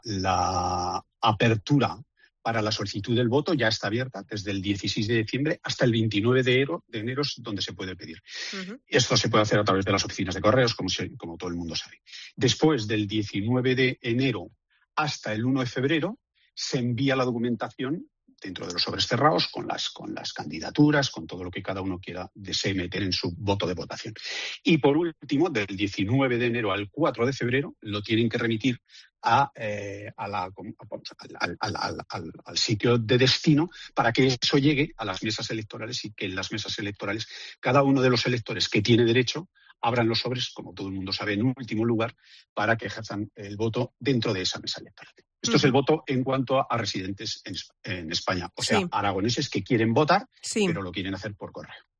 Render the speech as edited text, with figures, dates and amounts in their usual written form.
la apertura para la solicitud del voto ya está abierta desde el 16 de diciembre hasta el 29 de enero es donde se puede pedir. Esto se puede hacer a través de las oficinas de correos, como todo el mundo sabe. Después del 19 de enero hasta el 1 de febrero se envía la documentación dentro de los sobres cerrados con las candidaturas, con todo lo que cada uno desee meter en su voto de votación. Y por último, del 19 de enero al 4 de febrero lo tienen que remitir al sitio de destino para que eso llegue a las mesas electorales y que en las mesas electorales cada uno de los electores que tiene derecho abran los sobres, como todo el mundo sabe, en último lugar, para que ejerzan el voto dentro de esa mesa electoral. Esto es el voto en cuanto a residentes en España, o sea, aragoneses que quieren votar, pero lo quieren hacer por correo.